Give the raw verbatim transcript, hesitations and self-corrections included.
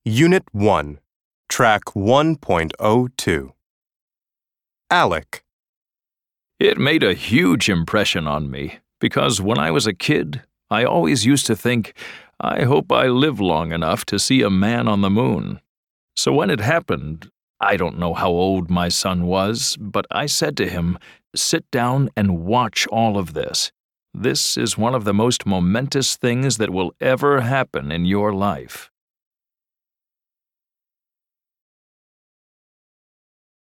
Unit one, Track one point oh two. Alec. It made a huge impression on me because when I was a kid, I always used to think, I hope I live long enough to see a man on the moon. So when it happened, I don't know how old my son was, but I said to him, sit down and watch all of this. This is one of the most momentous things that will ever happen in your life.